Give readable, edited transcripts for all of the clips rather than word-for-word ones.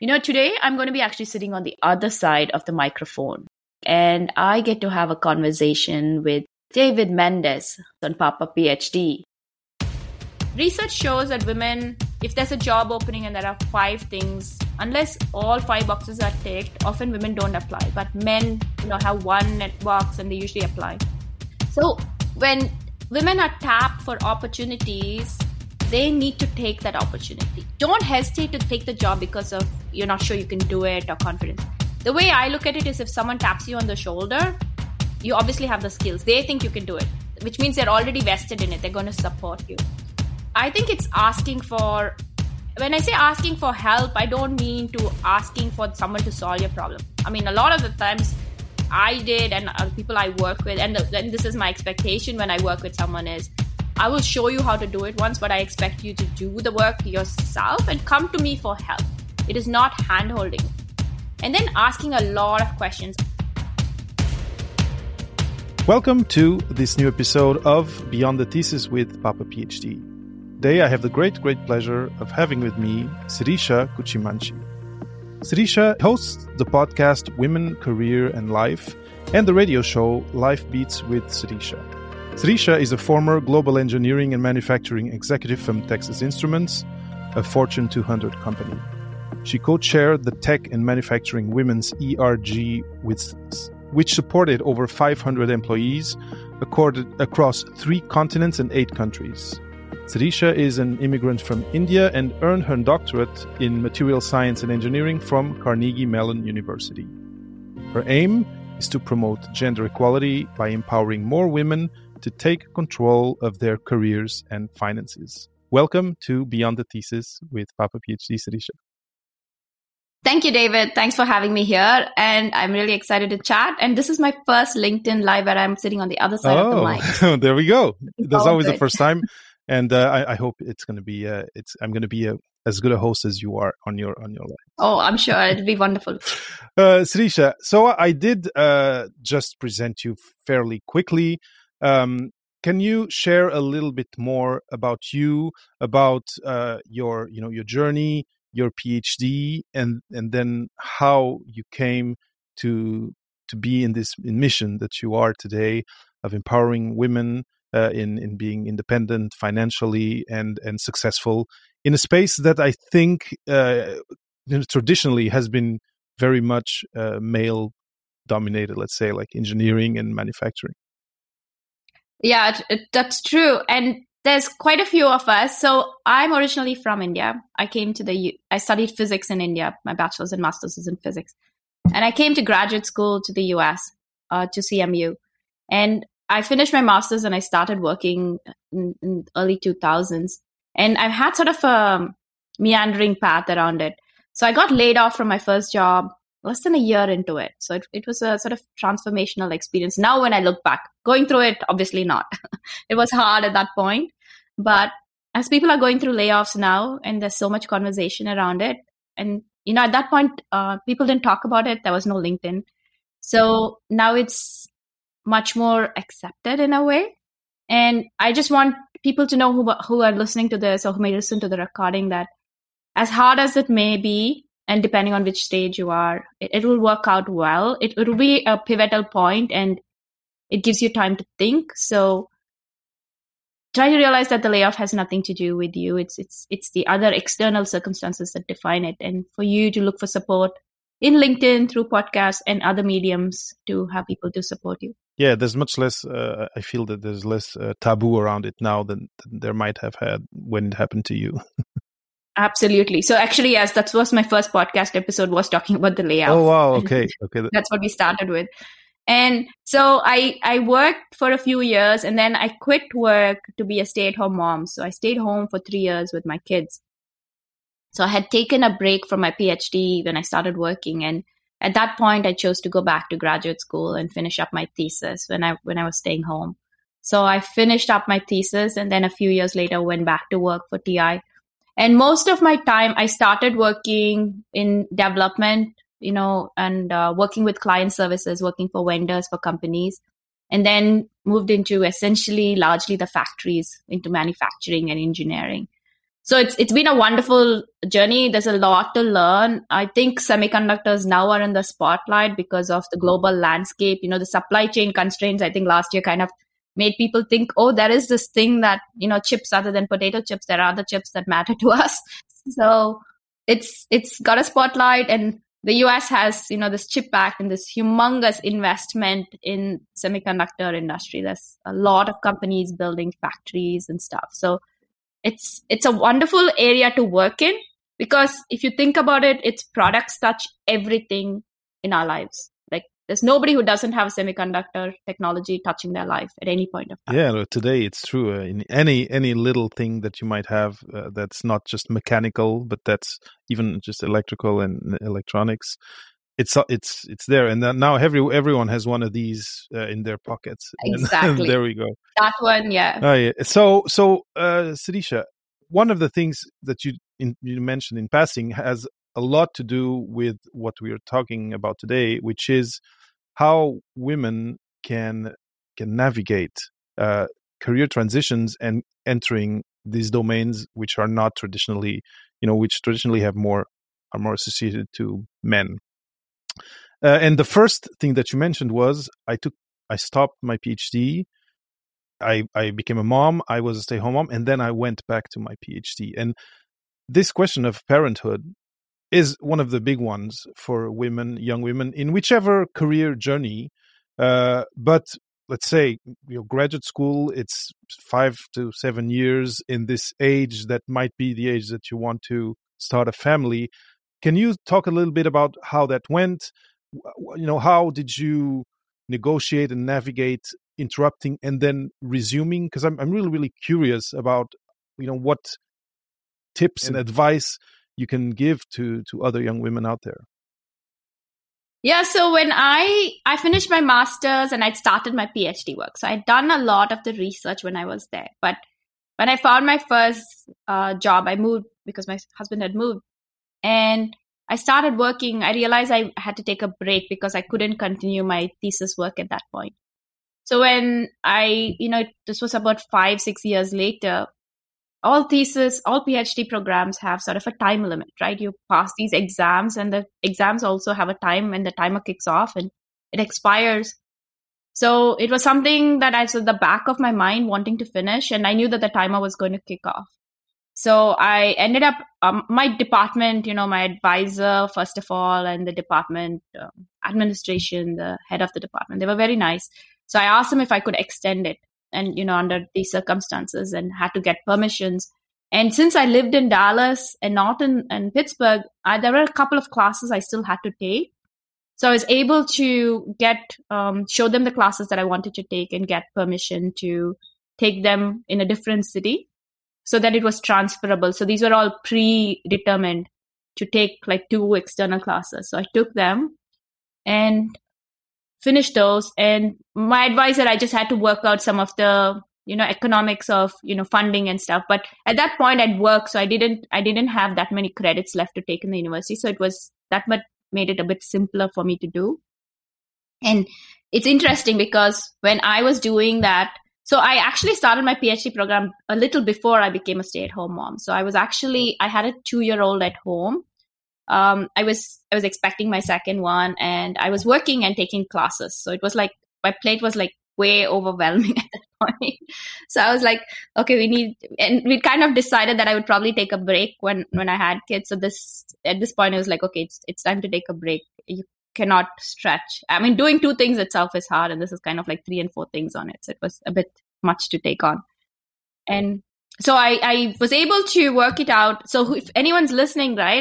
Today I'm going to be actually sitting on the other side of the microphone, and I get to have a conversation with David Mendes on Papa PhD. Research shows that women, if there's a job opening and there are 5 things, unless all 5 boxes are ticked, often women don't apply. But men, have one box and they usually apply. So when women are tapped for opportunities, they need to take that opportunity. Don't hesitate to take the job because of you're not sure you can do it or confidence. The way I look at it is if someone taps you on the shoulder, you obviously have the skills. They think you can do it, which means they're already vested in it. They're going to support you. I think it's when I say asking for help, I don't mean to asking for someone to solve your problem. I mean, a lot of the times I did and people I work with, and this is my expectation when I work with someone is, I will show you how to do it once, but I expect you to do the work yourself and come to me for help. It is not hand-holding. And then asking a lot of questions. Welcome to this new episode of Beyond the Thesis with Papa PhD. Today I have the great pleasure of having with me Sirisha Kuchimanchi. Sirisha hosts the podcast Women, Career and Life and the radio show Life Beats with Sirisha. Sirisha is a former global engineering and manufacturing executive from Texas Instruments, a Fortune 200 company. She co-chaired the Tech and Manufacturing Women's ERG, which supported over 500 employees across 3 continents and 8 countries. Sirisha is an immigrant from India and earned her doctorate in material science and engineering from Carnegie Mellon University. Her aim is to promote gender equality by empowering more women to take control of their careers and finances. Welcome to Beyond the Thesis with Papa PhD, Sirisha. Thank you, David. Thanks for having me here. And I'm really excited to chat. And this is my first LinkedIn Live where I'm sitting on the other side of the mic. There we go. That's always the first time. And I hope it's going to be, I'm going to be as good a host as you are on your live. Oh, I'm sure it'll be wonderful. Sirisha, so I did just present you fairly quickly. Can you share a little bit more about you, about your journey, your PhD, and then how you came to be in this mission that you are today of empowering women in being independent financially and successful in a space that I think traditionally has been very much male dominated, let's say, like engineering and manufacturing. Yeah, that's true. And there's quite a few of us. So I'm originally from India. I studied physics in India. My bachelor's and master's is in physics. And I came to graduate school to the US, to CMU. And I finished my master's and I started working in early 2000s. And I've had sort of a meandering path around it. So I got laid off from my first job less than a year into it. So it was a sort of transformational experience. Now, when I look back, going through it, obviously not. It was hard at that point. But as people are going through layoffs now, and there's so much conversation around it, and, at that point, people didn't talk about it. There was no LinkedIn. So now it's much more accepted in a way. And I just want people to know who are listening to this or who may listen to the recording that as hard as it may be, and depending on which stage you are, it will work out well. It will be a pivotal point and it gives you time to think. So try to realize that the layoff has nothing to do with you. It's the other external circumstances that define it. And for you to look for support in LinkedIn, through podcasts and other mediums to have people to support you. Yeah, there's much less, I feel that there's less taboo around it now than there might have had when it happened to you. Absolutely. So actually, yes, that was my first podcast episode, was talking about the layoff. Oh, wow. Okay. That's what we started with. And so I worked for a few years and then I quit work to be a stay-at-home mom. So I stayed home for 3 years with my kids. So I had taken a break from my PhD when I started working. And at that point, I chose to go back to graduate school and finish up my thesis when I was staying home. So I finished up my thesis and then a few years later went back to work for TI. And most of my time, I started working in development, and working with client services, working for vendors, for companies, and then moved into essentially largely the factories, into manufacturing and engineering. So it's been a wonderful journey. There's a lot to learn. I think semiconductors now are in the spotlight because of the global landscape. The supply chain constraints, I think last year kind of made people think, oh, there is this thing that, chips other than potato chips, there are other chips that matter to us. So it's got a spotlight, and the US has, this CHIP Act and this humongous investment in semiconductor industry. There's a lot of companies building factories and stuff. So it's a wonderful area to work in, because if you think about it, its products touch everything in our lives. Like there's nobody who doesn't have semiconductor technology touching their life at any point of time. Yeah, today it's true. In any little thing that you might have that's not just mechanical, but that's even just electrical and electronics. It's there, and now everyone has one of these in their pockets. Exactly. There we go. That one, yeah. Oh, yeah. So, Sirisha, one of the things that you mentioned in passing has a lot to do with what we are talking about today, which is how women can navigate career transitions and entering these domains which are not traditionally, which traditionally are more associated to men. And the first thing that you mentioned was I stopped my PhD. I became a mom. I was a stay-home mom, and then I went back to my PhD. And this question of parenthood is one of the big ones for women, young women, in whichever career journey. But let's say graduate school, it's 5 to 7 years in this age that might be the age that you want to start a family. Can you talk a little bit about how that went? How did you negotiate and navigate interrupting and then resuming? Because I'm really, really curious about, what tips and advice you can give to other young women out there. Yeah, so when I finished my master's and I'd started my PhD work, so I'd done a lot of the research when I was there. But when I found my first job, I moved because my husband had moved. And I started working. I realized I had to take a break because I couldn't continue my thesis work at that point. So when this was about 5-6 years later, all PhD programs have sort of a time limit, right? You pass these exams, and the exams also have a time when the timer kicks off and it expires. So it was something that I was at the back of my mind wanting to finish, and I knew that the timer was going to kick off. So I ended up, my department, my advisor, first of all, and the department administration, the head of the department, they were very nice. So I asked them if I could extend it and, under these circumstances, and had to get permissions. And since I lived in Dallas and not in Pittsburgh, there were a couple of classes I still had to take. So I was able to show them the classes that I wanted to take and get permission to take them in a different city, so that it was transferable. So these were all predetermined to take like 2 external classes. So I took them and finished those. And my advisor, I just had to work out some of the, economics of, funding and stuff. But at that point I'd worked, so I didn't have that many credits left to take in the university. So it was that much made it a bit simpler for me to do. And it's interesting because when I was doing that, so I actually started my PhD program a little before I became a stay-at-home mom. So I had a 2-year-old at home. I was expecting my second one, and I was working and taking classes. So it was like, my plate was like way overwhelming at that point. So I was like, okay, and we kind of decided that I would probably take a break when I had kids. So at this point, it was like, okay, it's time to take a break. You cannot stretch. I mean, doing 2 things itself is hard, and this is kind of like 3 and 4 things on it. So it was a bit much to take on. And so I was able to work it out. So if anyone's listening, right,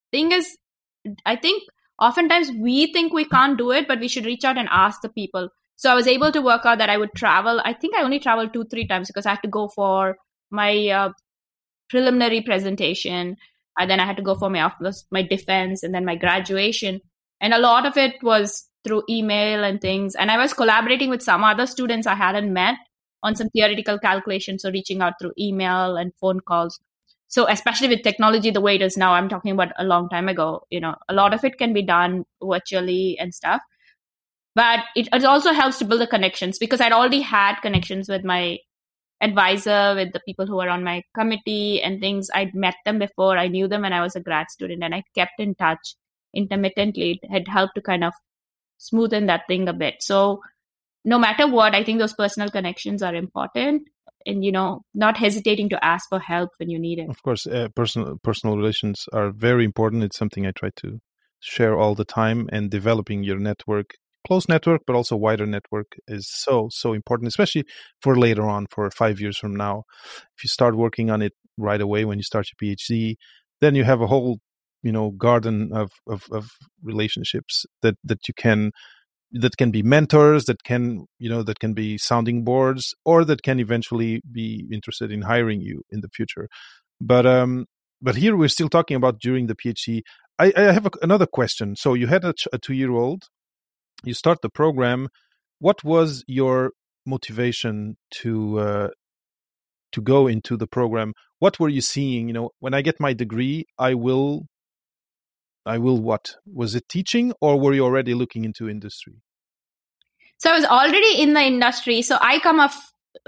I think oftentimes we think we can't do it, but we should reach out and ask the people. So I was able to work out that I would travel. I think I only traveled 2-3 times because I had to go for my preliminary presentation. Then I had to go for my defense and then my graduation. And a lot of it was through email and things. And I was collaborating with some other students I hadn't met on some theoretical calculations. So reaching out through email and phone calls. So especially with technology the way it is now, I'm talking about a long time ago, a lot of it can be done virtually and stuff. But it also helps to build the connections, because I'd already had connections with my advisor, with the people who were on my committee and things. I'd met them before. I knew them when I was a grad student, and I kept in touch intermittently. It had helped to kind of smoothen that thing a bit. So no matter what, I think those personal connections are important, and, not hesitating to ask for help when you need it. Of course, personal relations are very important. It's something I try to share all the time, and developing your network, close network, but also wider network, is so important, especially for later on, for 5 years from now. If you start working on it right away when you start your PhD, then you have a whole, garden of relationships that can be mentors, that can be sounding boards, or that can eventually be interested in hiring you in the future. But here we're still talking about during the PhD. I have another question. So you had a 2-year-old, you start the program. What was your motivation to go into the program? What were you seeing? When I get my degree, I will what? Was it teaching, or were you already looking into industry? So I was already in the industry. So I come a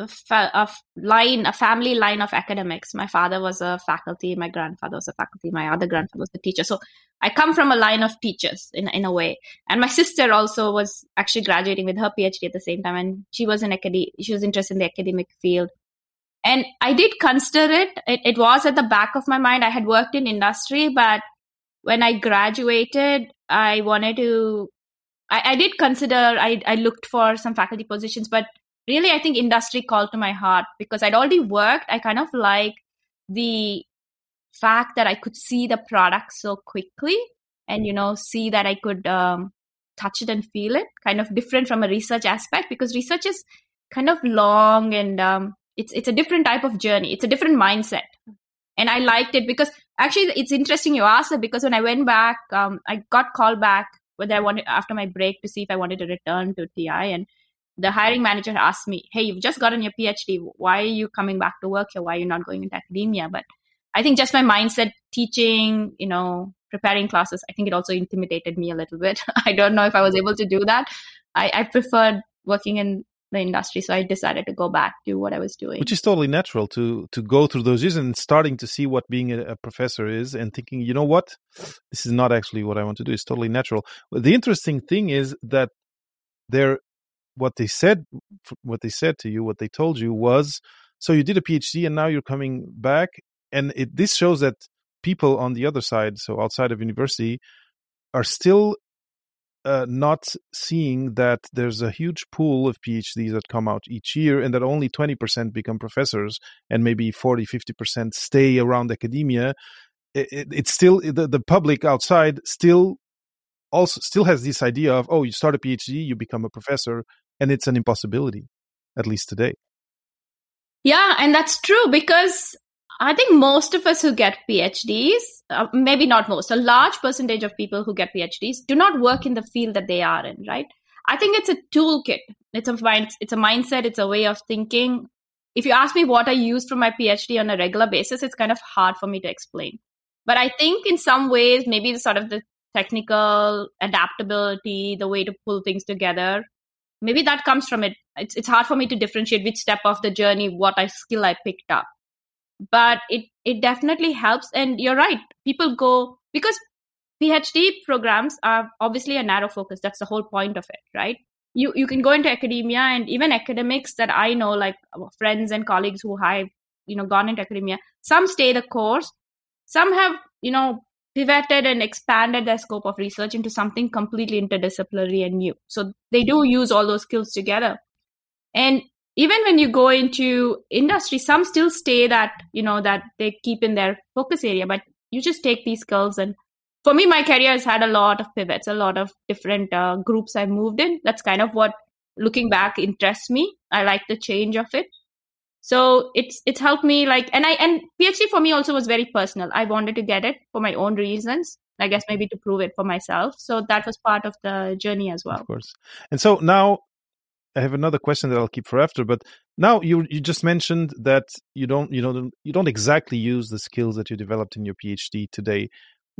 family line of academics. My father was a faculty, my grandfather was a faculty, my other grandfather was a teacher. So I come from a line of teachers in a way. And my sister also was actually graduating with her PhD at the same time, and she was she was interested in the academic field. And I did consider it. It was at the back of my mind. I had worked in industry, but when I graduated, I wanted to, I did consider, I looked for some faculty positions, but really I think industry called to my heart because I'd already worked. I kind of like the fact that I could see the product so quickly and, see that I could touch it and feel it, kind of different from a research aspect, because research is kind of long and it's a different type of journey. It's a different mindset. And I liked it because actually it's interesting you asked it, because when I went back, I got called back whether I wanted, after my break, to see if I wanted to return to TI. And the hiring manager asked me, hey, you've just gotten your PhD. Why are you coming back to work here? Why are you not going into academia? But I think just my mindset, teaching, preparing classes, I think it also intimidated me a little bit. I don't know if I was able to do that. I preferred working in the industry, so I decided to go back to what I was doing. Which is totally natural to go through those years and starting to see what being a professor is and thinking, you know what, this is not actually what I want to do. It's totally natural. But the interesting thing is that what they said to you, what they told you was, so you did a PhD and now you're coming back, and this shows that people on the other side, so outside of university, are still not seeing that there's a huge pool of PhDs that come out each year and that only 20% become professors and maybe 40-50% stay around academia. It's still, the public outside still has this idea of, oh, you start a PhD, you become a professor, and it's an impossibility, at least today. Yeah, and that's true, because I think most of us who get PhDs, maybe not most, a large percentage of people who get PhDs do not work in the field that they are in, right? I think it's a toolkit. It's a mindset. It's a way of thinking. If you ask me what I use for my PhD on a regular basis, it's kind of hard for me to explain. But I think in some ways, maybe sort of the technical adaptability, the way to pull things together, maybe that comes from it. It's hard for me to differentiate which step of the journey, what skill I picked up. But it definitely helps. And you're right. People go, because PhD programs are obviously a narrow focus. That's the whole point of it, right? You can go into academia, and even academics that I know, like friends and colleagues who have, gone into academia, some stay the course. Some have, pivoted and expanded their scope of research into something completely interdisciplinary and new. So they do use all those skills together. And even when you go into industry, some still stay that they keep in their focus area, but you just take these skills. And for me, my career has had a lot of pivots, a lot of different groups I've moved in. That's kind of what, looking back, interests me. I like the change of it. So it's helped me, and PhD for me also was very personal. I wanted to get it for my own reasons, I guess maybe to prove it for myself. So that was part of the journey as well. Of course. And so now I have another question that I'll keep for after, but now you just mentioned that you don't exactly use the skills that you developed in your PhD today.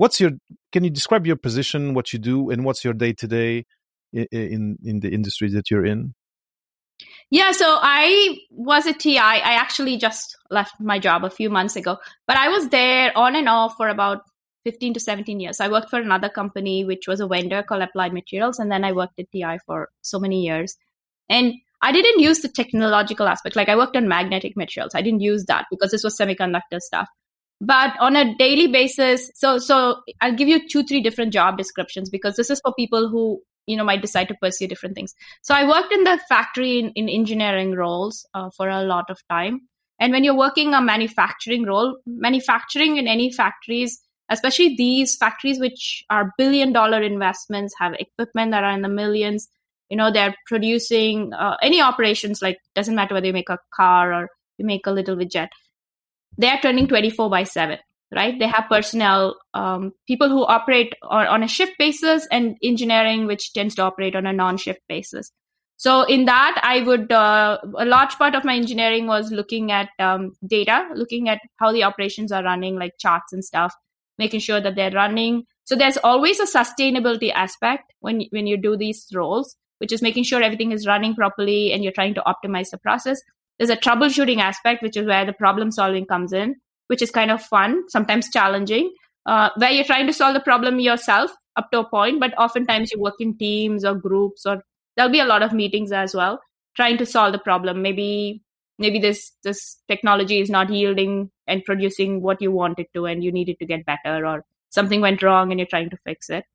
Can you describe your position, what you do, and what's your day-to-day in the industry that you're in? Yeah, so I was a TI. I actually just left my job a few months ago, but I was there on and off for about 15 to 17 years. I worked for another company, which was a vendor called Applied Materials, and then I worked at TI for so many years. And I didn't use the technological aspect. Like I worked on magnetic materials. I didn't use that because this was semiconductor stuff. But on a daily basis, so I'll give you 2-3 different job descriptions because this is for people who might decide to pursue different things. So I worked in the factory in engineering roles for a lot of time. And when you're working a manufacturing role, manufacturing in any factories, especially these factories which are billion-dollar investments, have equipment that are in the millions. They're producing any operations, like doesn't matter whether you make a car or you make a little widget. They are turning 24/7, right? They have personnel, people who operate on a shift basis, and engineering, which tends to operate on a non-shift basis. So in that, I would, a large part of my engineering was looking at data, looking at how the operations are running, like charts and stuff, making sure that they're running. So there's always a sustainability aspect when you do these roles, which is making sure everything is running properly and you're trying to optimize the process. There's a troubleshooting aspect, which is where the problem solving comes in, which is kind of fun, sometimes challenging, where you're trying to solve the problem yourself up to a point, but oftentimes you work in teams or groups, or there'll be a lot of meetings as well, trying to solve the problem. Maybe this technology is not yielding and producing what you want it to, and you need it to get better, or something went wrong and you're trying to fix it.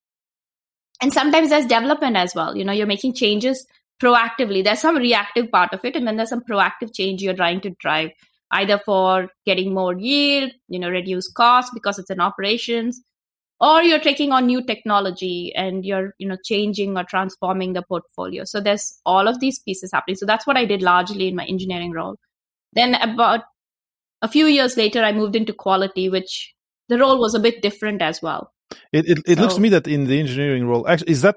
And sometimes there's development as well. You're making changes proactively. There's some reactive part of it, and then there's some proactive change you're trying to drive, either for getting more yield, reduce costs because it's in operations, or you're taking on new technology and you're, changing or transforming the portfolio. So there's all of these pieces happening. So that's what I did largely in my engineering role. Then about a few years later, I moved into quality, which the role was a bit different as well. It looks to me that in the engineering role, actually, is that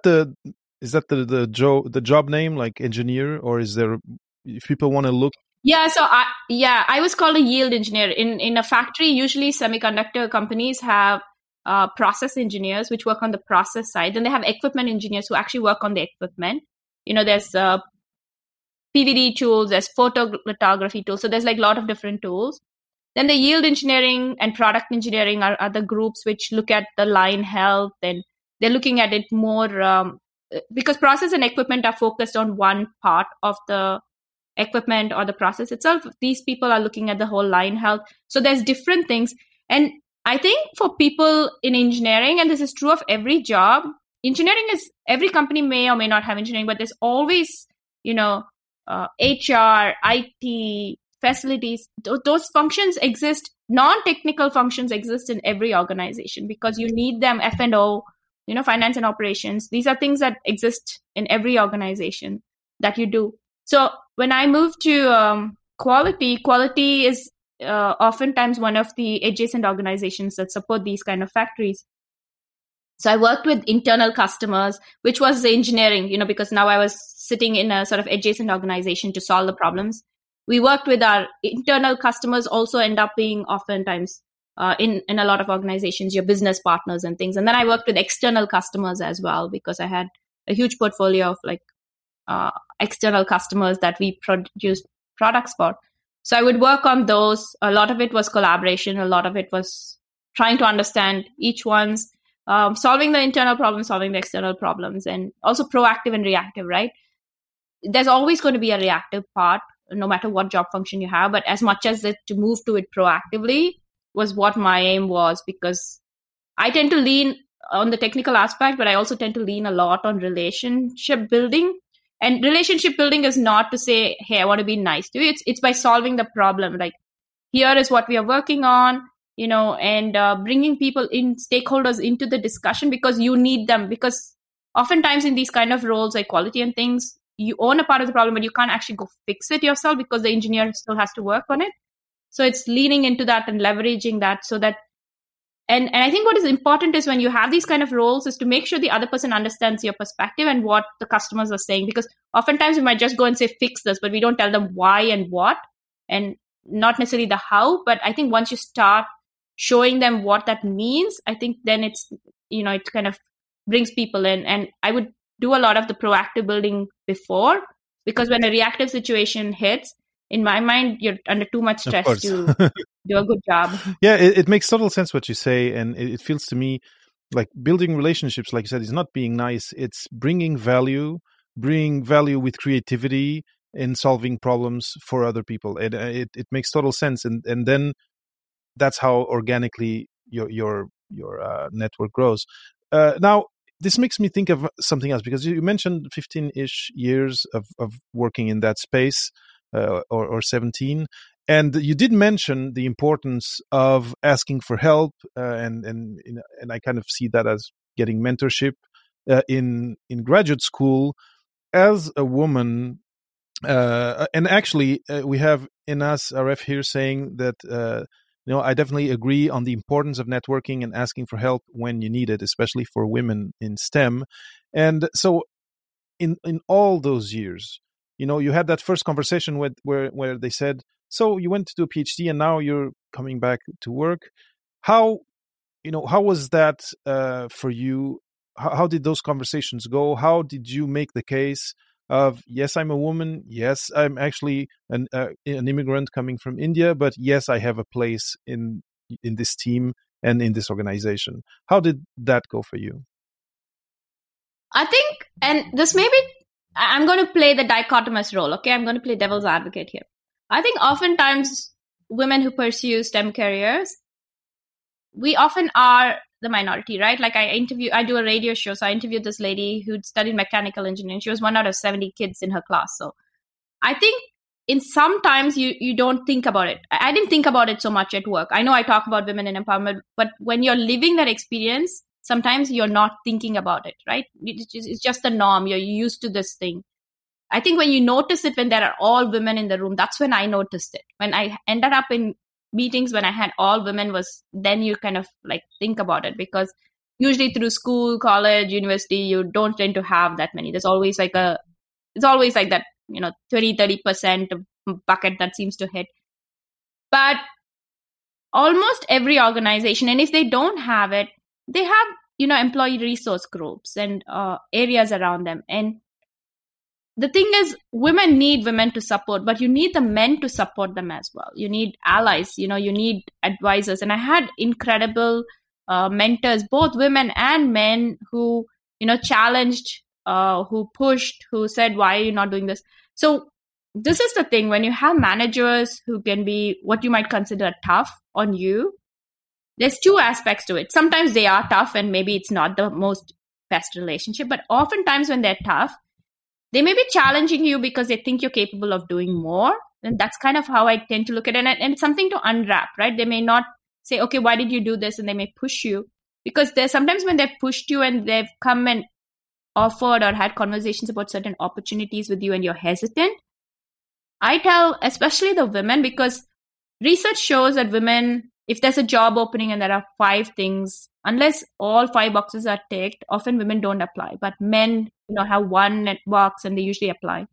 the job name, like engineer, or is there, if people want to look? Yeah, so I was called a yield engineer. In a factory, usually semiconductor companies have process engineers, which work on the process side. Then they have equipment engineers who actually work on the equipment. There's PVD tools, there's photolithography tools. So there's like a lot of different tools. Then the yield engineering and product engineering are other groups which look at the line health, and they're looking at it more because process and equipment are focused on one part of the equipment or the process itself. These people are looking at the whole line health. So there's different things. And I think for people in engineering, and this is true of every job, engineering is, every company may or may not have engineering, but there's always, HR, IT, facilities, those functions exist. Non-technical functions exist in every organization because you need them. F&O, finance and operations. These are things that exist in every organization that you do. So when I moved to quality is oftentimes one of the adjacent organizations that support these kind of factories. So I worked with internal customers, which was the engineering, because now I was sitting in a sort of adjacent organization to solve the problems. We worked with our internal customers, also end up being oftentimes in a lot of organizations, your business partners and things. And then I worked with external customers as well, because I had a huge portfolio of external customers that we produced products for. So I would work on those. A lot of it was collaboration. A lot of it was trying to understand each one's, solving the internal problems, solving the external problems, and also proactive and reactive, right? There's always going to be a reactive part, no matter what job function you have, but as much as it to move to it proactively was what my aim was, because I tend to lean on the technical aspect, but I also tend to lean a lot on relationship building. And relationship building is not to say, hey, I want to be nice to you. It's by solving the problem. Like, here is what we are working on, and bringing people in, stakeholders into the discussion, because you need them. Because oftentimes in these kind of roles like quality and things, you own a part of the problem, but you can't actually go fix it yourself because the engineer still has to work on it. So it's leaning into that and leveraging that so that, and I think what is important is when you have these kind of roles is to make sure the other person understands your perspective and what the customers are saying, because oftentimes we might just go and say, fix this, but we don't tell them why and what, and not necessarily the how. But I think once you start showing them what that means, I think then it's, it kind of brings people in. And I would do a lot of the proactive building before, Because when a reactive situation hits, in my mind, you're under too much stress to do a good job. Yeah, it makes total sense what you say. And it feels to me like building relationships, like you said, is not being nice. It's bringing value with creativity in solving problems for other people. It makes total sense. And then that's how organically your network grows. Now, this makes me think of something else, because you mentioned 15-ish years of working in that space, or 17. And you did mention the importance of asking for help, and I kind of see that as getting mentorship in graduate school as a woman. And actually, we have Inas Aref here saying that I definitely agree on the importance of networking and asking for help when you need it, especially for women in STEM. And so, in all those years, you had that first conversation where they said, so you went to do a PhD and now you're coming back to work. How was that for you? How did those conversations go? How did you make the case of, yes, I'm a woman. Yes, I'm actually an immigrant coming from India, but yes, I have a place in this team and in this organization. How did that go for you? I think, and this maybe, I'm going to play the dichotomous role. Okay, I'm going to play devil's advocate here. I think oftentimes women who pursue STEM careers, we often are the minority, right? Like I do a radio show. So I interviewed this lady who'd studied mechanical engineering. She was one out of 70 kids in her class. So I think sometimes you don't think about it. I didn't think about it so much at work. I know I talk about women in empowerment, but when you're living that experience, sometimes you're not thinking about it, right? It's just the norm. You're used to this thing. I think when you notice it, when there are all women in the room, that's when I noticed it. When I ended up in meetings when I had all women, was then you kind of like think about it, because usually through school, college, university, you don't tend to have that many. There's always like that, 20-30% bucket that seems to hit. But almost every organization, and if they don't have it, they have, employee resource groups and areas around them. And the thing is, women need women to support, but you need the men to support them as well. You need allies, you need advisors. And I had incredible mentors, both women and men, who, challenged, who pushed, who said, why are you not doing this? So this is the thing, when you have managers who can be what you might consider tough on you, there's two aspects to it. Sometimes they are tough and maybe it's not the most best relationship, but oftentimes when they're tough, they may be challenging you because they think you're capable of doing more. And that's kind of how I tend to look at it. And it's something to unwrap, right? They may not say, okay, why did you do this? And they may push you, because there's sometimes when they've pushed you and they've come and offered or had conversations about certain opportunities with you and you're hesitant. I tell especially the women, because research shows that women, if there's a job opening and there are 5 things, unless all 5 boxes are ticked, often women don't apply. But men, have one box and they usually apply.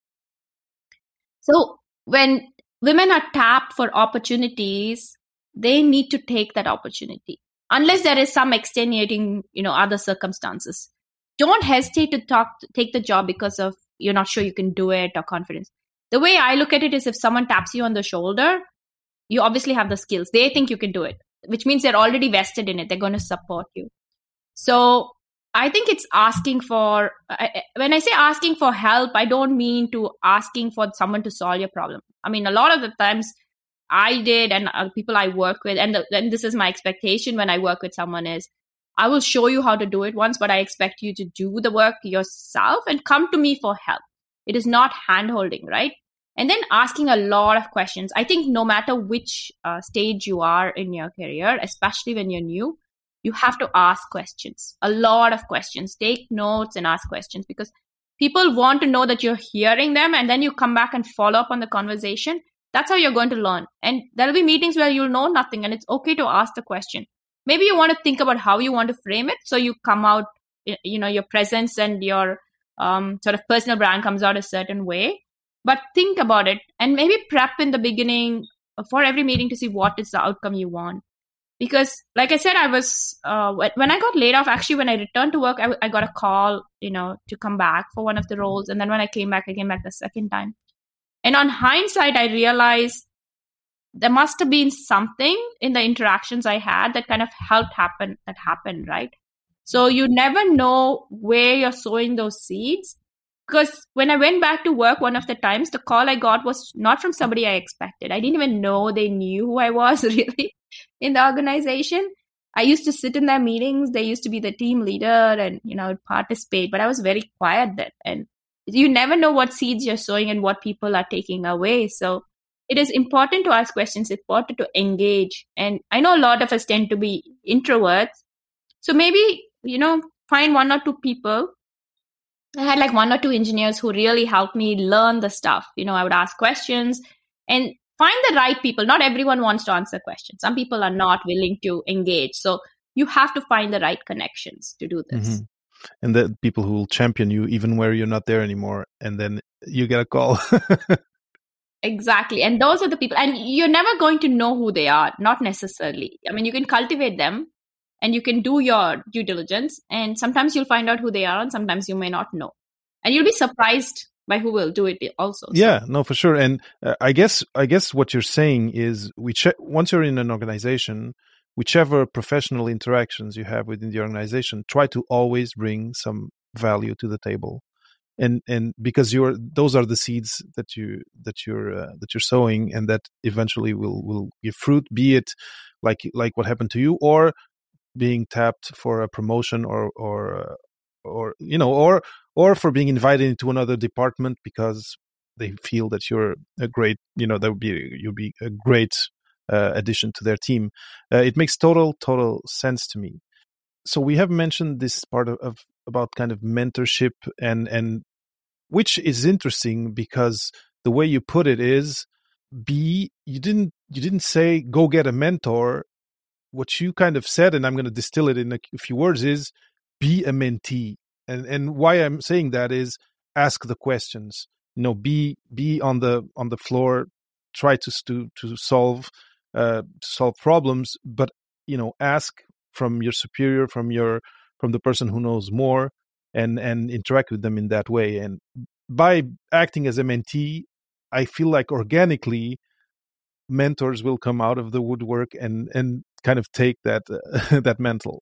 So when women are tapped for opportunities, they need to take that opportunity, unless there is some extenuating, other circumstances. Don't hesitate to take the job because of you're not sure you can do it or confidence. The way I look at it is, if someone taps you on the shoulder, you obviously have the skills. They think you can do it, which means they're already vested in it. They're going to support you. So I think it's asking for, when I say asking for help, I don't mean to asking for someone to solve your problem. I mean, a lot of the times I did, and people I work with, and this is my expectation when I work with someone, is I will show you how to do it once, but I expect you to do the work yourself and come to me for help. It is not hand-holding, right? And then asking a lot of questions. I think no matter which stage you are in your career, especially when you're new, you have to ask questions, a lot of questions. Take notes and ask questions, because people want to know that you're hearing them, and then you come back and follow up on the conversation. That's how you're going to learn. And there'll be meetings where you'll know nothing, and it's okay to ask the question. Maybe you want to think about how you want to frame it, so you come out, your presence and your sort of personal brand comes out a certain way. But think about it and maybe prep in the beginning for every meeting to see what is the outcome you want. Because like I said, I was, when I got laid off, actually, when I returned to work, I got a call, to come back for one of the roles. And then when I came back the second time. And on hindsight, I realized there must have been something in the interactions I had that kind of helped that happened, right? So you never know where you're sowing those seeds. Because when I went back to work, one of the times, the call I got was not from somebody I expected. I didn't even know they knew who I was really in the organization. I used to sit in their meetings. They used to be the team leader and, participate, but I was very quiet then. And you never know what seeds you're sowing and what people are taking away. So it is important to ask questions, important to engage. And I know a lot of us tend to be introverts. So maybe, find one or two people. I had like one or two engineers who really helped me learn the stuff. I would ask questions and find the right people. Not everyone wants to answer questions. Some people are not willing to engage. So you have to find the right connections to do this. Mm-hmm. And the people who will champion you even where you're not there anymore. And then you get a call. Exactly. And those are the people. And you're never going to know who they are, not necessarily. I mean, you can cultivate them. And you can do your due diligence. And sometimes you'll find out who they are and sometimes you may not know. And you'll be surprised by who will do it also. Yeah, no, for sure. And I guess what you're saying is once you're in an organization, whichever professional interactions you have within the organization, try to always bring some value to the table. And because those are the seeds that you're sowing and that eventually will give fruit, be it like what happened to you, or being tapped for a promotion or for being invited into another department because they feel that you're a great, you'll be a great addition to their team. It makes total sense to me. So we have mentioned this part of about kind of mentorship and which is interesting because the way you put it is you didn't say go get a mentor. What you kind of said, and I'm going to distill it in a few words, is be a mentee. And why I'm saying that is ask the questions. Be on the floor, try to solve problems, but ask from your superior, from the person who knows more, and interact with them in that way. And by acting as a mentee, I feel like organically mentors will come out of the woodwork and kind of take that that mantle.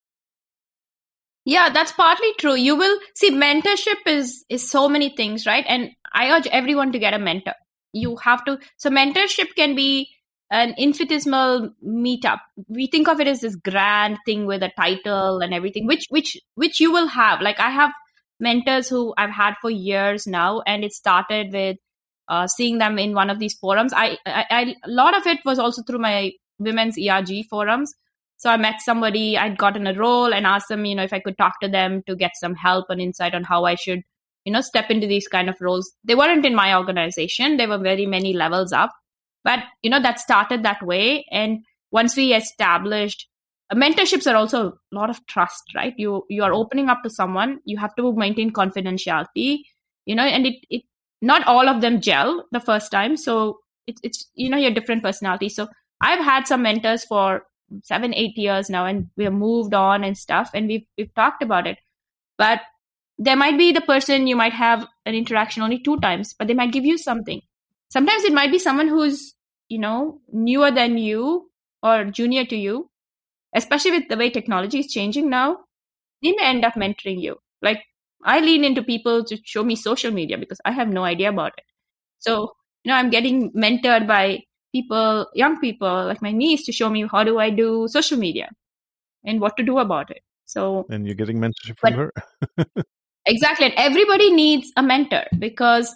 Yeah, that's partly true. You will see mentorship is so many things, right? And I urge everyone to get a mentor. You have to. So mentorship can be an infinitesimal meetup. We think of it as this grand thing with a title and everything, which you will have. Like I have mentors who I've had for years now, and it started with seeing them in one of these forums. I a lot of it was also through my women's ERG forums. So I met somebody, I'd gotten a role and asked them, if I could talk to them to get some help and insight on how I should, step into these kind of roles. They weren't in my organization. They were very many levels up. But, that started that way. And once we established, mentorships are also a lot of trust, right? You are opening up to someone. You have to maintain confidentiality, and it not all of them gel the first time. So it's your different personality. So I've had some mentors for 7-8 years now, and we have moved on and stuff, and we've talked about it. But there might be the person you might have an interaction only 2 times, but they might give you something. Sometimes it might be someone who's, newer than you or junior to you, especially with the way technology is changing now. They may end up mentoring you. Like I lean into people to show me social media because I have no idea about it. So, I'm getting mentored by people, young people like my niece, to show me how do I do social media and what to do about it. So, and you're getting mentorship from her. Exactly. And everybody needs a mentor because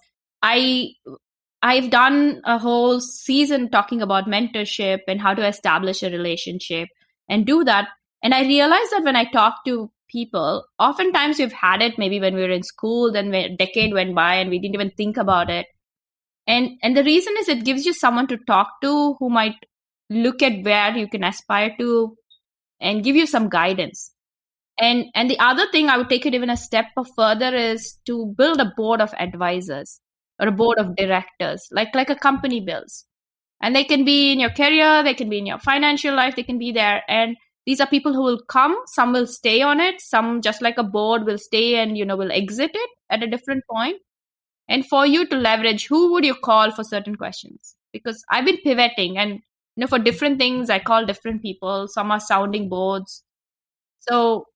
I've done a whole season talking about mentorship and how to establish a relationship and do that. And I realized that when I talk to people, oftentimes we've had it maybe when we were in school, then a decade went by and we didn't even think about it. And the reason is it gives you someone to talk to who might look at where you can aspire to and give you some guidance. And the other thing, I would take it even a step further, is to build a board of advisors or a board of directors, like a company builds. And they can be in your career, they can be in your financial life, they can be there. And these are people who will come, some will stay on it, some just like a board will stay and, will exit it at a different point. And for you to leverage, who would you call for certain questions? Because I've been pivoting and, for different things, I call different people. Some are sounding boards. So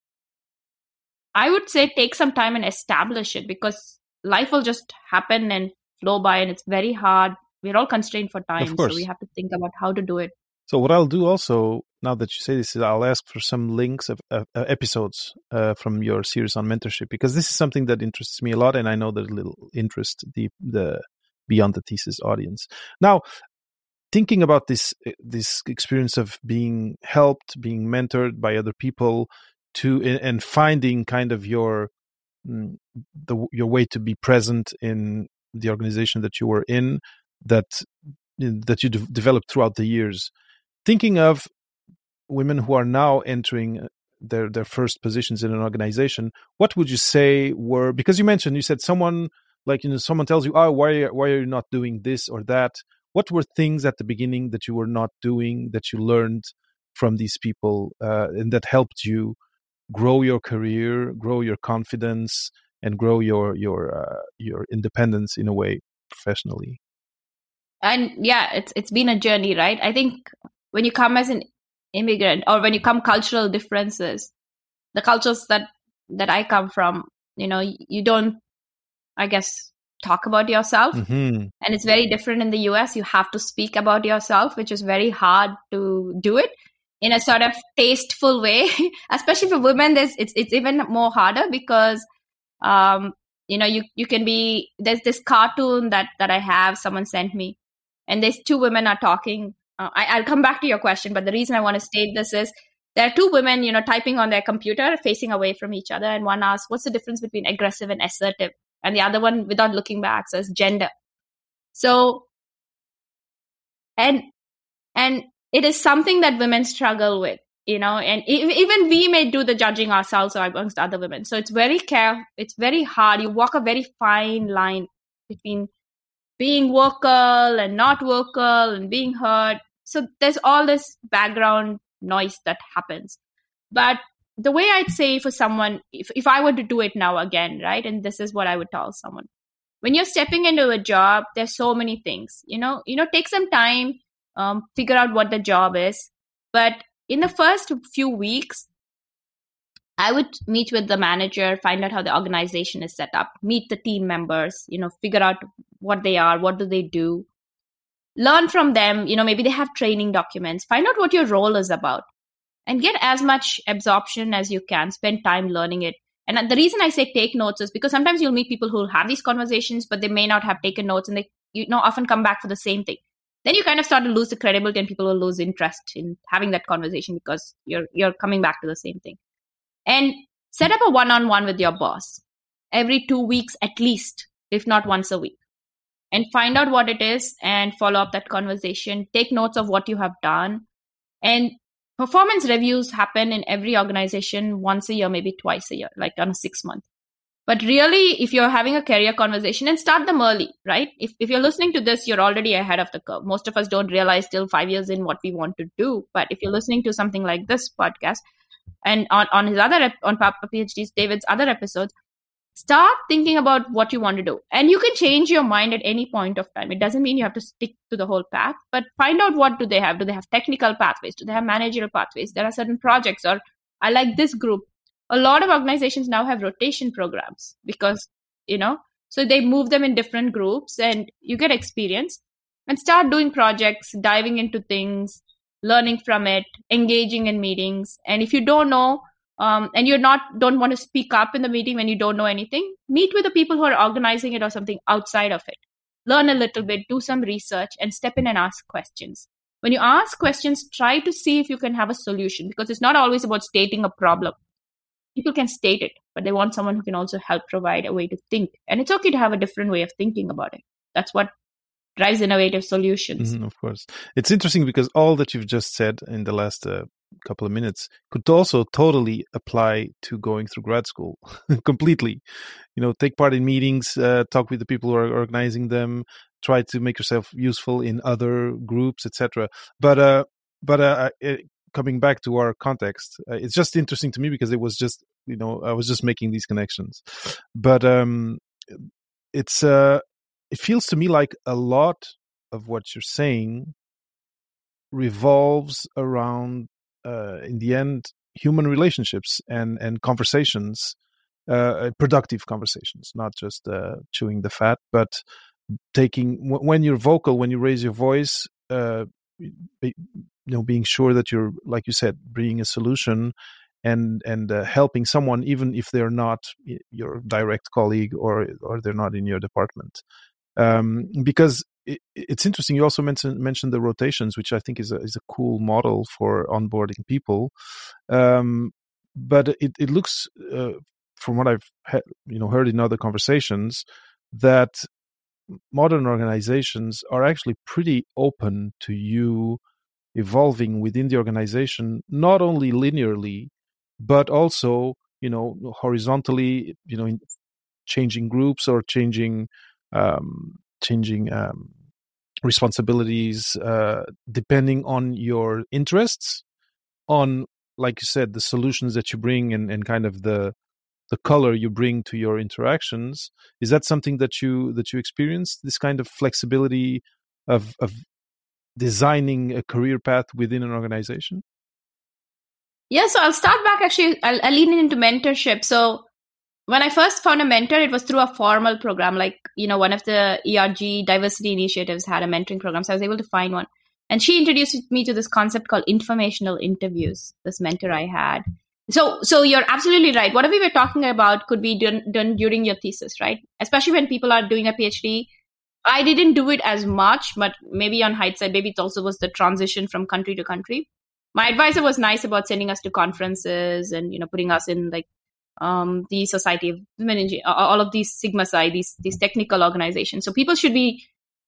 I would say take some time and establish it, because life will just happen and flow by, and it's very hard. We're all constrained for time, so we have to think about how to do it. So what I'll do also, now that you say this, is I'll ask for some links of episodes from your series on mentorship, because this is something that interests me a lot, and I know that it'll interest the Beyond the Thesis audience. Now, thinking about this experience of being helped, being mentored by other people, and finding kind of your way to be present in the organization that you were in, that you developed throughout the years. Thinking of women who are now entering their first positions in an organization, what would you say were, because you said someone tells you, oh, why are you not doing this or that? What were things at the beginning that you were not doing that you learned from these people and that helped you grow your career, grow your confidence, and grow your independence in a way professionally? And yeah, it's been a journey, right? I think when you come as an immigrant, or when you come cultural differences, the cultures that I come from, you don't, I guess, talk about yourself. Mm-hmm. And it's very different in the US. You have to speak about yourself, which is very hard to do it in a sort of tasteful way. Especially for women, it's even more harder, because you can be, there's this cartoon that I have, someone sent me, and there's two women are talking. I'll come back to your question, but the reason I want to state this is there are two women, typing on their computer, facing away from each other, and one asks, what's the difference between aggressive and assertive? And the other one, without looking back, says gender. So, and it is something that women struggle with, and even we may do the judging ourselves or amongst other women. So it's very hard. You walk a very fine line between being vocal and not vocal and being heard. So there's all this background noise that happens. But the way I'd say for someone, if I were to do it now again, right, and this is what I would tell someone, when you're stepping into a job, there's so many things, take some time, figure out what the job is. But in the first few weeks, I would meet with the manager, find out how the organization is set up, meet the team members, figure out what they are, what do they do, learn from them, maybe they have training documents, find out what your role is about, and get as much absorption as you can, spend time learning it. And the reason I say take notes is because sometimes you'll meet people who will have these conversations, but they may not have taken notes, and they often come back for the same thing. Then you kind of start to lose the credibility, and people will lose interest in having that conversation because you're coming back to the same thing. And set up a one-on-one with your boss every 2 weeks at least, if not once a week, and find out what it is and follow up that conversation. Take notes of what you have done. And performance reviews happen in every organization once a year, maybe twice a year, like on a 6 month. But really, if you're having a career conversation, and start them early, right? If you're listening to this, you're already ahead of the curve. Most of us don't realize till 5 years in what we want to do. But if you're listening to something like this podcast, and on Papa PhD's, David's other episodes, start thinking about what you want to do. And you can change your mind at any point of time. It doesn't mean you have to stick to the whole path, but find out what do they have. Do they have technical pathways? Do they have managerial pathways? There are certain projects, or I like this group. A lot of organizations now have rotation programs because, so they move them in different groups and you get experience, and start doing projects, diving into things, learning from it, engaging in meetings. And if you don't know, and don't want to speak up in the meeting when you don't know anything, meet with the people who are organizing it or something outside of it. Learn a little bit, do some research, and step in and ask questions. When you ask questions, try to see if you can have a solution, because it's not always about stating a problem. People can state it, but they want someone who can also help provide a way to think. And it's okay to have a different way of thinking about it. That's what drives innovative solutions. Of course. It's interesting because all that you've just said in the last couple of minutes could also totally apply to going through grad school completely. Take part in meetings, talk with the people who are organizing them, try to make yourself useful in other groups, etc. But coming back to our context, it's just interesting to me because it was just, I was just making these connections. But it feels to me like a lot of what you're saying revolves around, in the end, human relationships and conversations, productive conversations, not just chewing the fat, but when you're vocal, when you raise your voice, being sure that you're, like you said, bringing a solution and helping someone, even if they're not your direct colleague or they're not in your department. Because it's interesting. You also mentioned the rotations, which I think is a cool model for onboarding people. But it looks, from what I've heard in other conversations, that modern organizations are actually pretty open to you evolving within the organization, not only linearly, but also, horizontally, in changing groups or changing responsibilities, depending on your interests, on, like you said, the solutions that you bring and kind of the color you bring to your interactions. Is that something that you experience, this kind of flexibility of designing a career path within an organization? Yeah, so I'll start back. Actually, I'll lean into mentorship. So when I first found a mentor, it was through a formal program. Like, one of the ERG diversity initiatives had a mentoring program. So I was able to find one. And she introduced me to this concept called informational interviews, this mentor I had. So you're absolutely right. Whatever we were talking about could be done during your thesis, right? Especially when people are doing a PhD. I didn't do it as much, but maybe on hindsight, maybe it also was the transition from country to country. My advisor was nice about sending us to conferences and, putting us in like the Society of Women Engineers, all of these Sigma Psi, these technical organizations. So people should be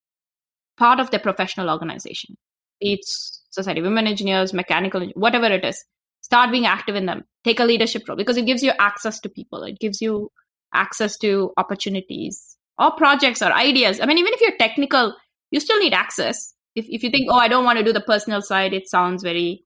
part of their professional organization. It's Society of Women Engineers, mechanical, whatever it is. Start being active in them. Take a leadership role because it gives you access to people. It gives you access to opportunities or projects or ideas. I mean, even if you're technical, you still need access. If you think, I don't want to do the personal side, it sounds very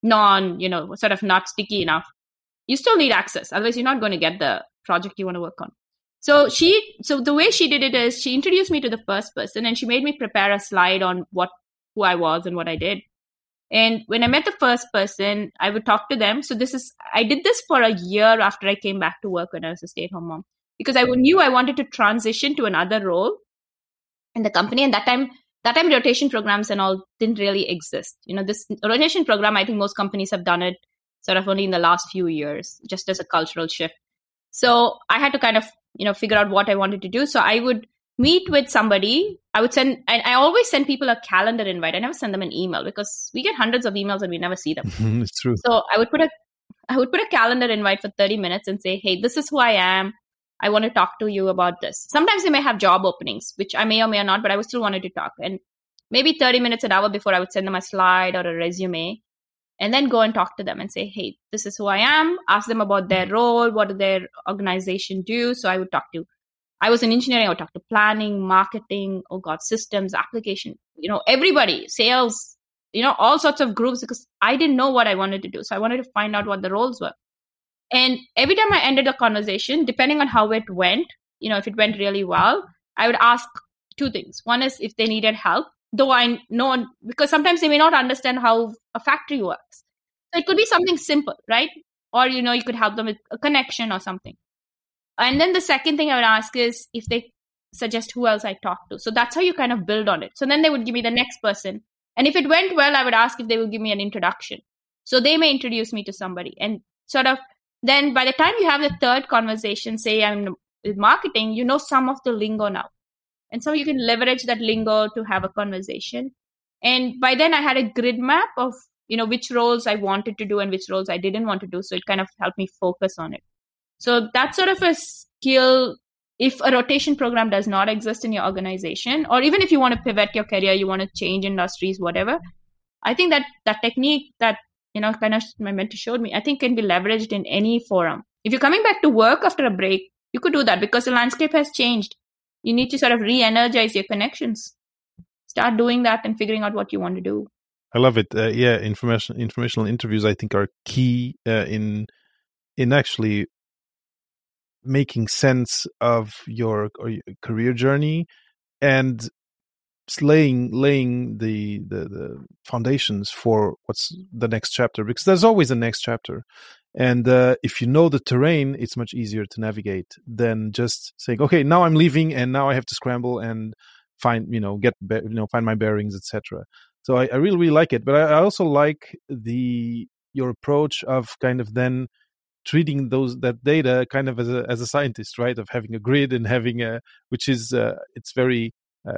sort of not sticky enough. You still need access. Otherwise, you're not going to get the project you want to work on. So the way she did it is she introduced me to the first person and she made me prepare a slide on who I was and what I did. And when I met the first person, I would talk to them. So I did this for a year after I came back to work when I was a stay-at-home mom, because I knew I wanted to transition to another role in the company. And that time rotation programs and all didn't really exist. This rotation program, I think most companies have done it sort of only in the last few years, just as a cultural shift. So I had to kind of, figure out what I wanted to do. So I would meet with somebody. I always send people a calendar invite. I never send them an email because we get hundreds of emails and we never see them. It's true. So I would put a calendar invite for 30 minutes and say, hey, this is who I am. I want to talk to you about this. Sometimes they may have job openings, which I may or may not, but I would still wanted to talk. And maybe 30 minutes, an hour before, I would send them a slide or a resume and then go and talk to them and say, hey, this is who I am. Ask them about their role. What do their organization do? So I was in engineering. I would talk to planning, marketing, systems, application, everybody, sales, all sorts of groups, because I didn't know what I wanted to do. So I wanted to find out what the roles were. And every time I ended a conversation, depending on how it went, if it went really well, I would ask two things. One is if they needed help, though I know, because sometimes they may not understand how a factory works. So it could be something simple, right? Or, you could help them with a connection or something. And then the second thing I would ask is if they suggest who else I talk to. So that's how you kind of build on it. So then they would give me the next person. And if it went well, I would ask if they would give me an introduction. So they may introduce me to somebody. And sort of then by the time you have the third conversation, say I'm with marketing, some of the lingo now. And so you can leverage that lingo to have a conversation. And by then I had a grid map of, which roles I wanted to do and which roles I didn't want to do. So it kind of helped me focus on it. So that's sort of a skill. If a rotation program does not exist in your organization, or even if you want to pivot your career, you want to change industries, whatever, I think that technique that, kind of my mentor showed me, I think can be leveraged in any forum. If you're coming back to work after a break, you could do that because the landscape has changed. you need to sort of re-energize your connections. Start doing that and figuring out what you want to do. I love it. Yeah, informational interviews, I think, are key in actually making sense of your career journey and laying the foundations for what's the next chapter, because there's always a next chapter. And if you know the terrain, it's much easier to navigate than just saying, okay, now I'm leaving and now I have to scramble and find my bearings, etc. So I really, really like it. But I also like your approach of kind of then treating that data kind of as a scientist, right? Of having a grid and having which is it's very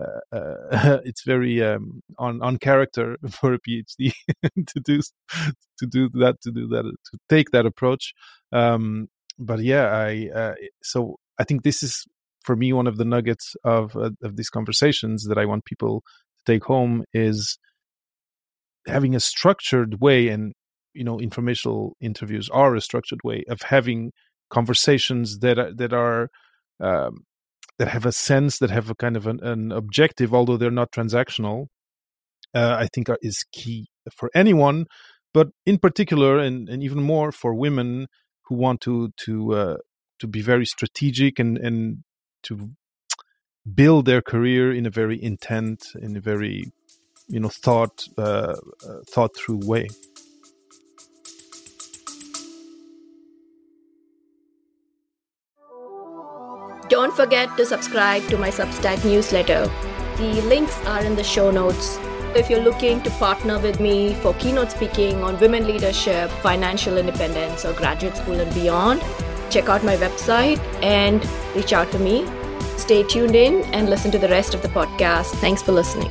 on character for a PhD to take that approach. But yeah, so I think this is for me one of the nuggets of these conversations that I want people to take home, is having a structured way. And informational interviews are a structured way of having conversations that have a sense, that have a kind of an objective, although they're not transactional. I think is key for anyone, but in particular, and even more for women who want to be very strategic and to build their career in a very in a very thought through way. Don't forget to subscribe to my Substack newsletter. The links are in the show notes. If you're looking to partner with me for keynote speaking on women leadership, financial independence, or graduate school and beyond, check out my website and reach out to me. Stay tuned in and listen to the rest of the podcast. Thanks for listening.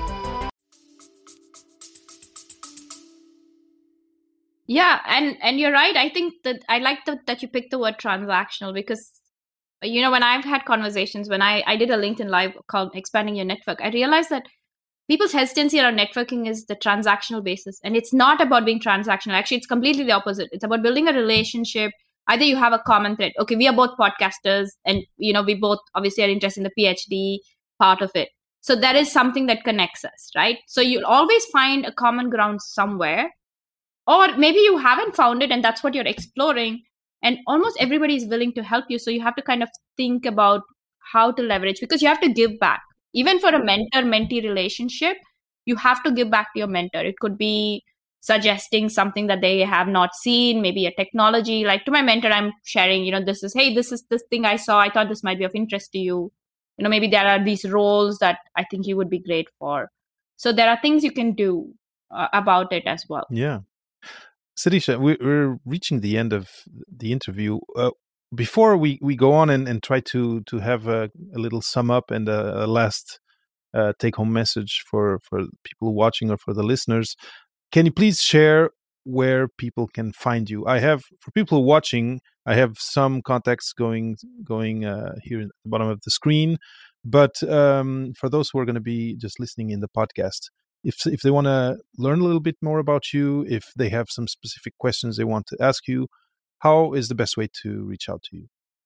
Yeah, and you're right. I think that I like that you picked the word transactional, because when I've had conversations, when I did a LinkedIn Live called Expanding Your Network, I realized that people's hesitancy around networking is the transactional basis. And it's not about being transactional. Actually, it's completely the opposite. It's about building a relationship. Either you have a common thread. Okay, we are both podcasters and, we both obviously are interested in the PhD part of it. So there is something that connects us, right? So you'll always find a common ground somewhere. Or maybe you haven't found it and that's what you're exploring. And almost everybody is willing to help you. So you have to kind of think about how to leverage, because you have to give back. Even for a mentor-mentee relationship, you have to give back to your mentor. It could be suggesting something that they have not seen, maybe a technology. Like to my mentor, I'm sharing, this is this thing I saw. I thought this might be of interest to you. Maybe there are these roles that I think you would be great for. So there are things you can do about it as well. Yeah. Sirisha, we're reaching the end of the interview. Before we go on and try to have a little sum up and a last take-home message for people watching or for the listeners, can you please share where people can find you? For people watching, I have some contacts going here at the bottom of the screen, but for those who are going to be just listening in the podcast, if they want to learn a little bit more about you, if they have some specific questions they want to ask you, how is the best way to reach out to you?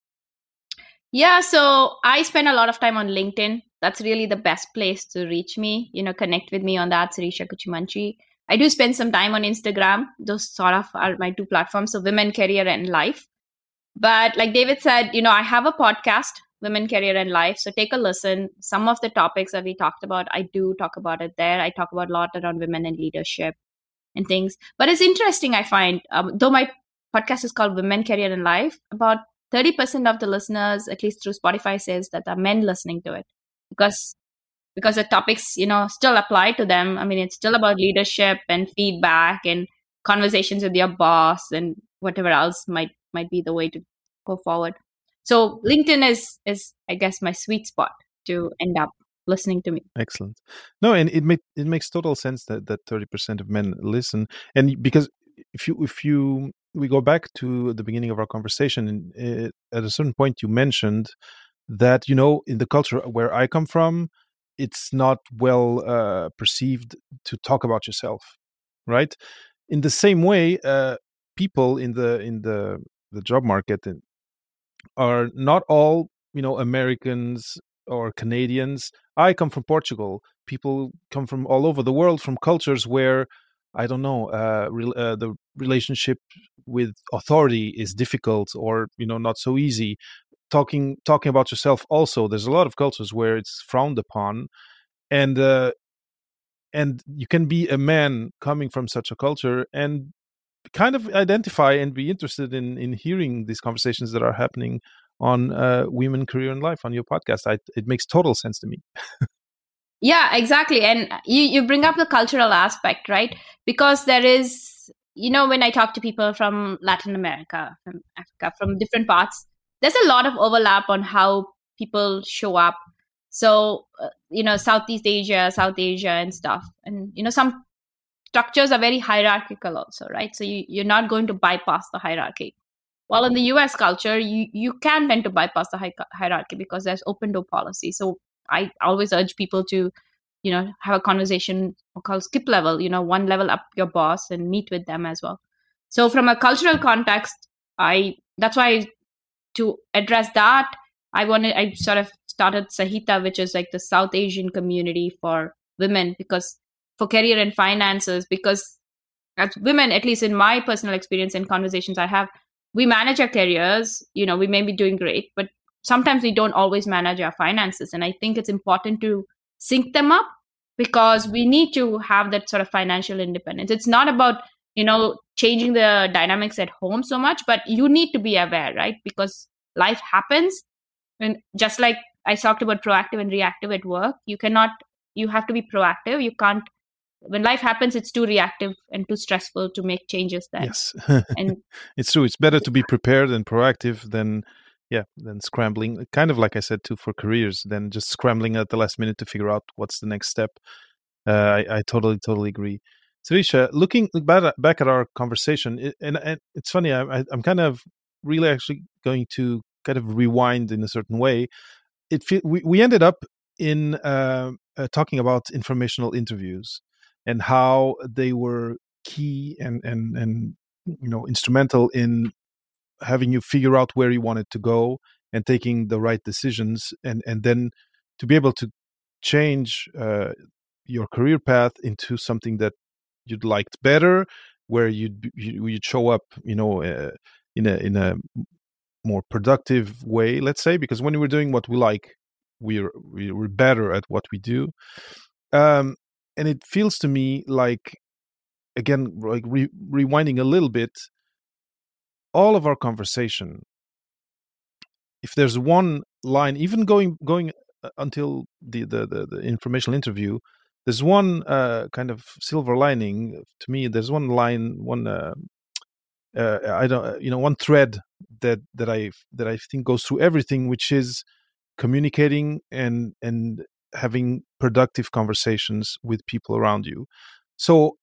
Yeah, so I spend a lot of time on LinkedIn. That's really the best place to reach me. Connect with me on that, Sirisha Kuchimanchi. I do spend some time on Instagram. Those sort of are my two platforms, so Women, Career, and Life. But like David said, I have a podcast, Women, Career, and Life. So take a listen. Some of the topics that we talked about, I do talk about it there. I talk about a lot around women and leadership and things. But it's interesting, I find, though my podcast is called Women, Career, and Life, about 30% of the listeners, at least through Spotify, says that are men listening to it because the topics, still apply to them. I mean, it's still about leadership and feedback and conversations with your boss and whatever else might be the way to go forward. So LinkedIn is I guess my sweet spot to end up listening to me. Excellent. No, and it makes total sense that 30% of men listen, and because if we go back to the beginning of our conversation, and at a certain point you mentioned that in the culture where I come from, it's not well perceived to talk about yourself, right? In the same way, people in the job market are not all Americans or Canadians. I come from Portugal. People come from all over the world, from cultures where, I don't know, the relationship with authority is difficult, or not so easy. Talking about yourself also, there's a lot of cultures where it's frowned upon, and you can be a man coming from such a culture and kind of identify and be interested in hearing these conversations that are happening on women, career, and life on your podcast. It makes total sense to me. Yeah, exactly. And you bring up the cultural aspect, right? Because there is, when I talk to people from Latin America, from Africa, from different parts, there's a lot of overlap on how people show up. So, Southeast Asia, South Asia and stuff. And, some structures are very hierarchical also, right? So you're not going to bypass the hierarchy. While in the US culture, you can tend to bypass the hierarchy because there's open door policy. So I always urge people to, have a conversation called skip level, one level up your boss and meet with them as well. So from a cultural context, that's why to address that, I sort of started Sahita, which is like the South Asian community for women, because for career and finances, because as women, at least in my personal experience and conversations I have, we manage our careers, we may be doing great, but sometimes we don't always manage our finances. And I think it's important to sync them up, because we need to have that sort of financial independence. It's not about, changing the dynamics at home so much, but you need to be aware, right? Because life happens. And just like I talked about proactive and reactive at work, you have to be proactive. You can't, when life happens, it's too reactive and too stressful to make changes then. Yes. And it's true. It's better to be prepared and proactive than scrambling. Kind of like I said too, for careers, than just scrambling at the last minute to figure out what's the next step. I totally agree. Sirisha, looking back at our conversation, and it's funny, I'm kind of really actually going to kind of rewind in a certain way. We ended up in talking about informational interviews and how they were key and instrumental in having you figure out where you wanted to go and taking the right decisions, and then to be able to change your career path into something that you'd liked better, where you'd show up, in a more productive way, let's say, because when we're doing what we like, we're better at what we do. And it feels to me like, again, like rewinding a little bit, all of our conversation, if there's one line, even going until the informational interview, there's one kind of silver lining to me. There's one line, one one thread that I think goes through everything, which is communicating and having productive conversations with people around you. So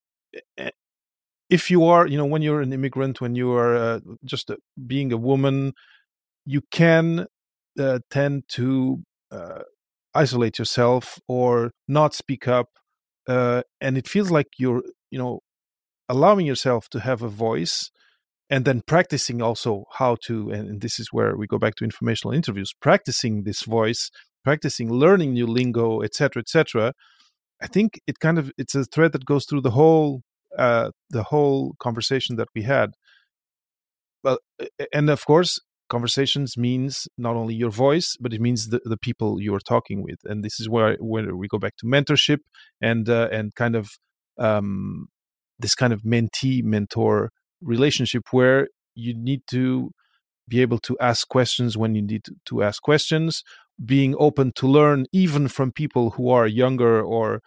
if you are, when you're an immigrant, when you are just being a woman, you can tend to isolate yourself or not speak up, and it feels like you're, allowing yourself to have a voice, and then practicing also how to, and this is where we go back to informational interviews, practicing this voice, practicing learning new lingo, etc., etc. I think it's a thread that goes through the whole conversation that we had. Well, and of course, conversations means not only your voice, but it means the people you are talking with. And this is where we go back to mentorship and kind of this kind of mentee-mentor relationship, where you need to be able to ask questions when you need to ask questions, being open to learn even from people who are younger or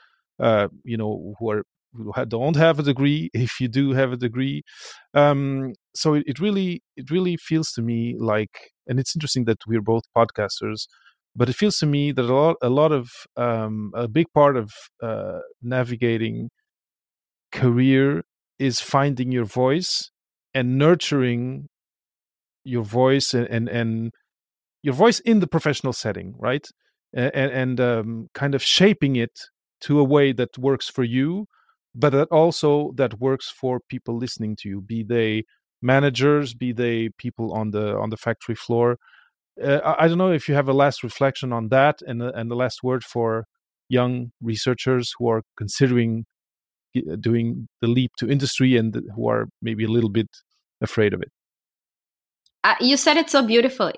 who don't have a degree, if you do have a degree. So it really feels to me like, and it's interesting that we're both podcasters, but it feels to me that a big part of navigating career is finding your voice and nurturing your voice and your voice in the professional setting, right? And kind of shaping it to a way that works for you, but that works for people listening to you, be they managers, be they people on the factory floor. I don't know if you have a last reflection on that and the last word for young researchers who are considering doing the leap to industry and who are maybe a little bit afraid of it. You said it so beautifully.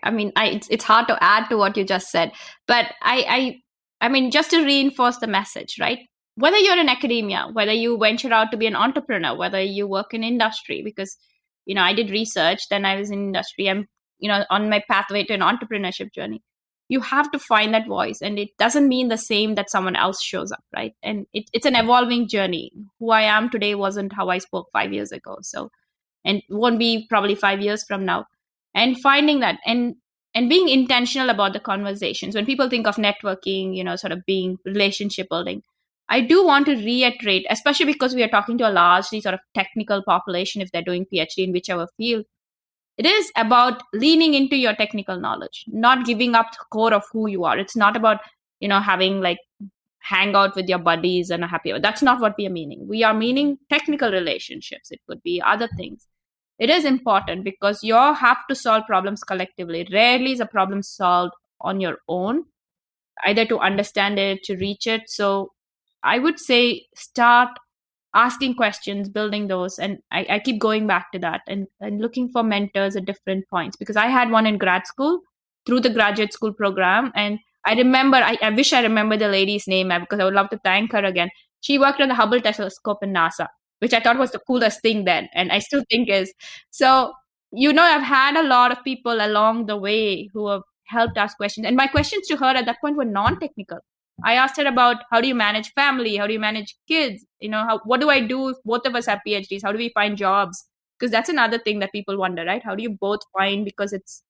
It's hard to add to what you just said, but I mean, just to reinforce the message, right? Whether you're in academia, whether you venture out to be an entrepreneur, whether you work in industry, because, I did research, then I was in industry. I'm, on my pathway to an entrepreneurship journey. You have to find that voice, and it doesn't mean the same that someone else shows up, right? And it's an evolving journey. Who I am today wasn't how I spoke 5 years ago. So, and won't be probably 5 years from now. And finding that and being intentional about the conversations. When people think of networking, sort of being relationship building, I do want to reiterate, especially because we are talking to a largely sort of technical population if they're doing PhD in whichever field. It is about leaning into your technical knowledge, not giving up the core of who you are. It's not about, having like hang out with your buddies and a happy hour. That's not what we are meaning. We are meaning technical relationships. It could be other things. It is important because you have to solve problems collectively. Rarely is a problem solved on your own, either to understand it, to reach it. So I would say start asking questions, building those. And I keep going back to that and looking for mentors at different points, because I had one in grad school through the graduate school program. And I remember, I wish I remember the lady's name because I would love to thank her again. She worked on the Hubble telescope in NASA, which I thought was the coolest thing then. And I still think is. So, I've had a lot of people along the way who have helped ask questions. And my questions to her at that point were non-technical. I asked her about how do you manage family? How do you manage kids? What do I do if both of us have PhDs? How do we find jobs? Because that's another thing that people wonder, right? How do you both find, because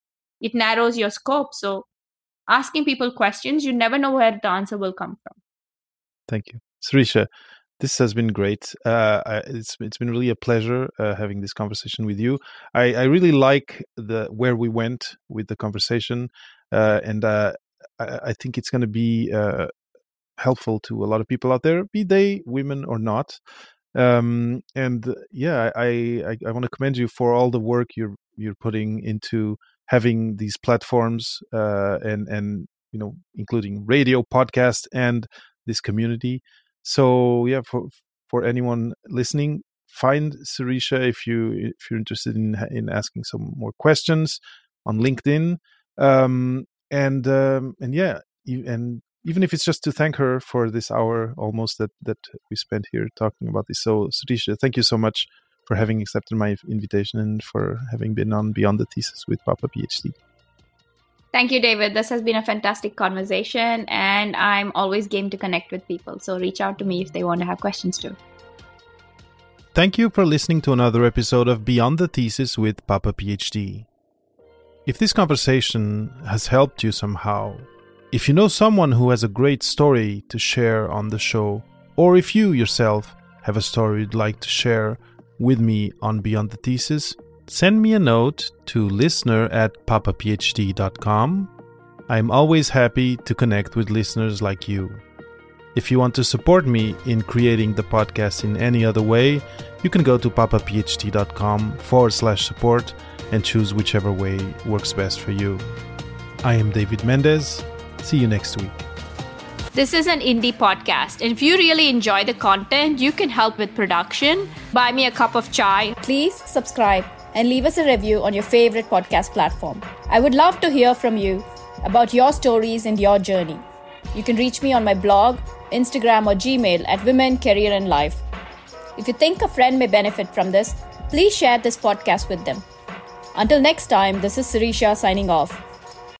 it narrows your scope. So asking people questions, you never know where the answer will come from. Thank you. Sirisha, this has been great. It's been really a pleasure having this conversation with you. I really like where we went with the conversation, and I think it's going to be helpful to a lot of people out there, be they women or not. I want to commend you for all the work you're putting into having these platforms and including radio, podcast, and this community. So for anyone listening, find Sirisha if you're interested in asking some more questions on LinkedIn. And even if it's just to thank her for this hour almost that we spent here talking about this. So Sirisha, thank you so much for having accepted my invitation and for having been on Beyond the Thesis with Papa PhD. Thank you, David. This has been a fantastic conversation, and I'm always game to connect with people. So reach out to me if they want to have questions too. Thank you for listening to another episode of Beyond the Thesis with Papa PhD. If this conversation has helped you somehow, if you know someone who has a great story to share on the show, or if you yourself have a story you'd like to share with me on Beyond the Thesis, send me a note to listener@papaphd.com. I'm always happy to connect with listeners like you. If you want to support me in creating the podcast in any other way, you can go to papaphd.com/support and choose whichever way works best for you. I am David Mendez. See you next week. This is an indie podcast, and if you really enjoy the content, you can help with production. Buy me a cup of chai. Please subscribe and leave us a review on your favorite podcast platform. I would love to hear from you about your stories and your journey. You can reach me on my blog, Instagram, or Gmail at Women, Career and Life. If you think a friend may benefit from this, please share this podcast with them. Until next time, this is Sirisha signing off.